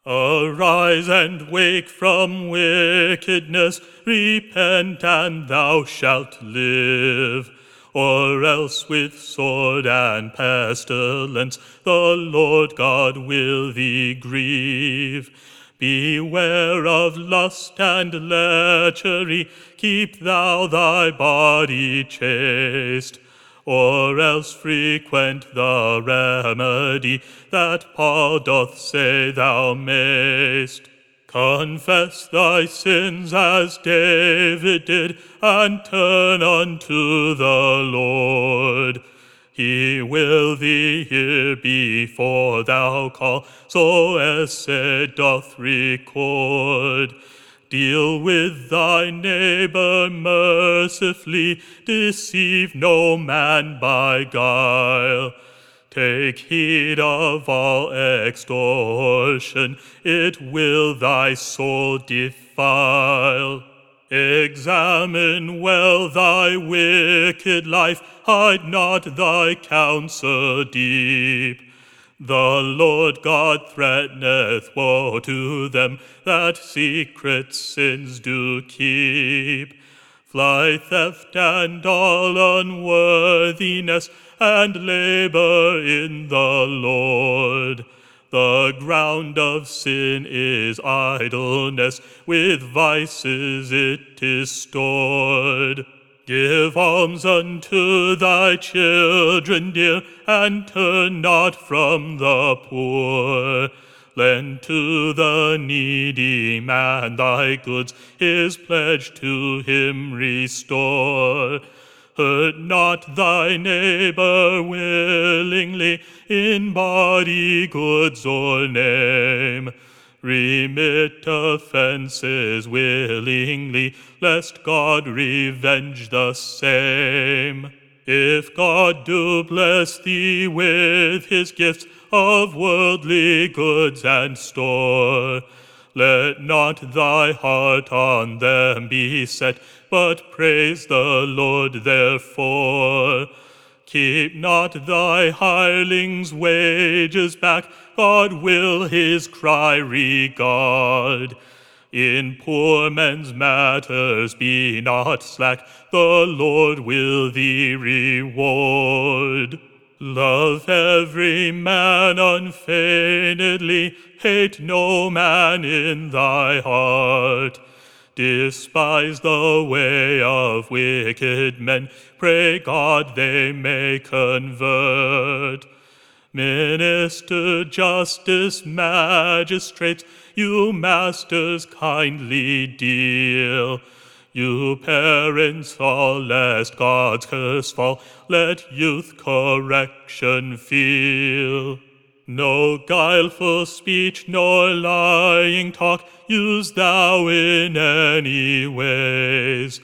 Arise and wake from wickedness, repent and thou shalt live. Or else with sword and pestilence the Lord God will thee grieve. Beware of lust and lechery, keep thou thy body chaste. Or else frequent the remedy that Paul doth say thou mayst. Confess thy sins as David did, and turn unto the Lord. He will thee hear before thou call, so Essay doth record. Deal with thy neighbor mercifully, deceive no man by guile. Take heed of all extortion, it will thy soul defile. Examine well thy wicked life, hide not thy counsel deep. The Lord God threateneth woe to them that secret sins do keep. Fly theft and all unworthiness, and labor in the Lord. The ground of sin is idleness, with vices it is stored. Give alms unto thy children dear, and turn not from the poor. Lend to the needy man thy goods, his pledge to him restore. Hurt not thy neighbor willingly, in body, goods, or name. Remit offenses willingly, lest God revenge the same. If God do bless thee with his gifts of worldly goods and store, let not thy heart on them be set, but praise the Lord therefore. Keep not thy hireling's wages back, God will his cry regard. In poor men's matters be not slack, the Lord will thee reward. Love every man unfeignedly, hate no man in thy heart. Despise the way of wicked men, pray God they may convert. Minister justice, magistrates, you masters kindly deal. You parents all, lest God's curse fall, let youth correction feel. No guileful speech nor lying talk use thou in any ways.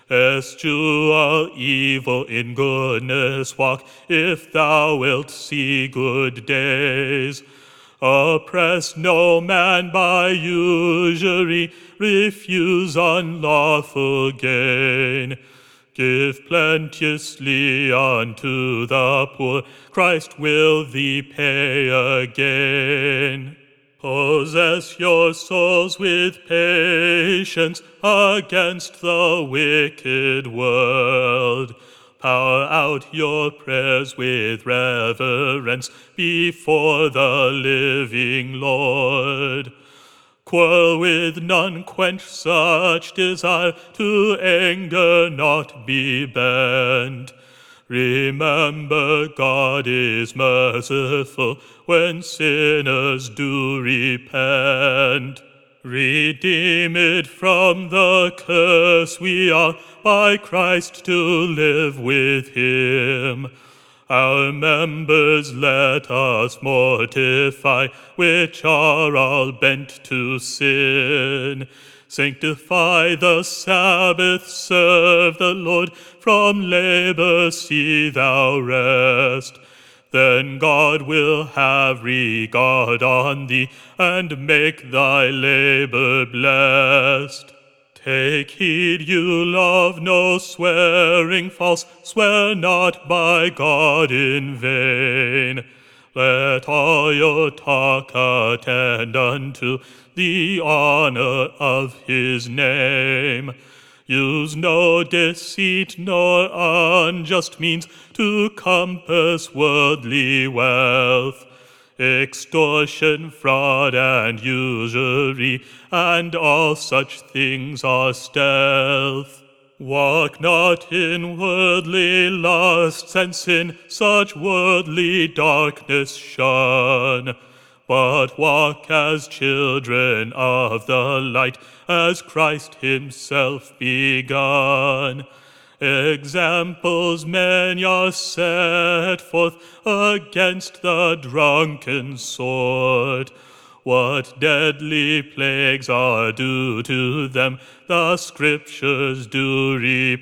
Eschew evil, in goodness walk, if thou wilt see good days. Oppress no man by usury, refuse unlawful gain. Give plenteously unto the poor, Christ will thee pay again. Possess your souls with patience against the wicked world. Pour out your prayers with reverence before the living Lord. Quarrel with none, quench such desire, to anger not be bent. Remember God is merciful when sinners do repent. Redeemed from the curse we are, by Christ to live with him. Our members let us mortify, which are all bent to sin. Sanctify the Sabbath, serve the Lord, from labor see thou rest. Then God will have regard on thee, and make thy labor blessed. Take heed you love no swearing false, swear not by God in vain. Let all your talk attend unto the honor of his name. Use no deceit nor unjust means to compass worldly wealth. Extortion, fraud, and usury, and all such things are stealth. Walk not in worldly lusts, and sin such worldly darkness shun, but walk as children of the light, as Christ himself begun. Examples many are set forth against the drunken sword. What deadly plagues are due to them, the Scriptures do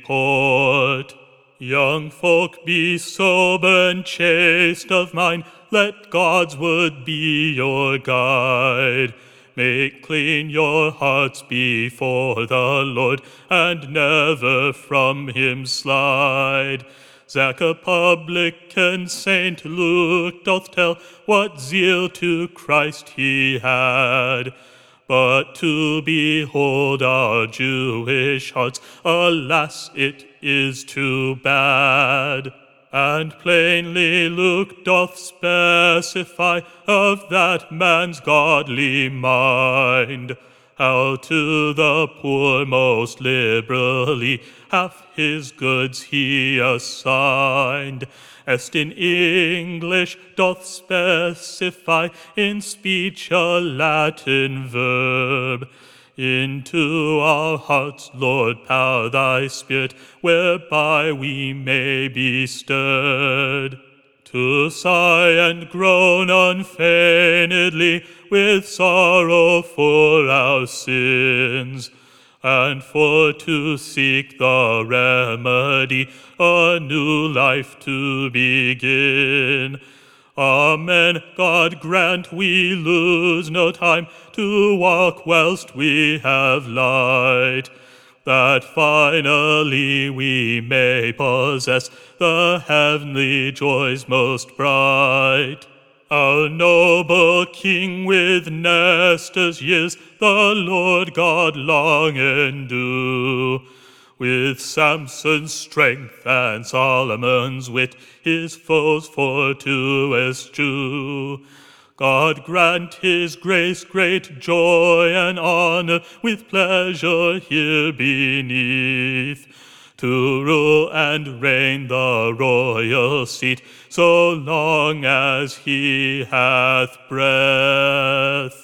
report. Young folk, be sober and chaste of mind, let God's word be your guide. Make clean your hearts before the Lord, and never from him slide. Zacchaeus, publican, Saint Luke doth tell what zeal to Christ he had. But to behold our Jewish hearts, alas, it is too bad. And plainly Luke doth specify of that man's godly mind, how to the poor most liberally half his goods he assigned. Est in English doth specify, in speech a Latin verb. Into our hearts, Lord, pour thy Spirit, whereby we may be stirred to sigh and groan unfeignedly with sorrow for our sins, and for to seek the remedy, a new life to begin. Amen. God grant we lose no time to walk whilst we have light, that finally we may possess the heavenly joys most bright. Our noble King with Nestor's years, the Lord God long endue. With Samson's strength and Solomon's wit, his foes for to eschew. God grant his grace, great joy and honor, with pleasure here beneath, to rule and reign the royal seat, so long as he hath breath.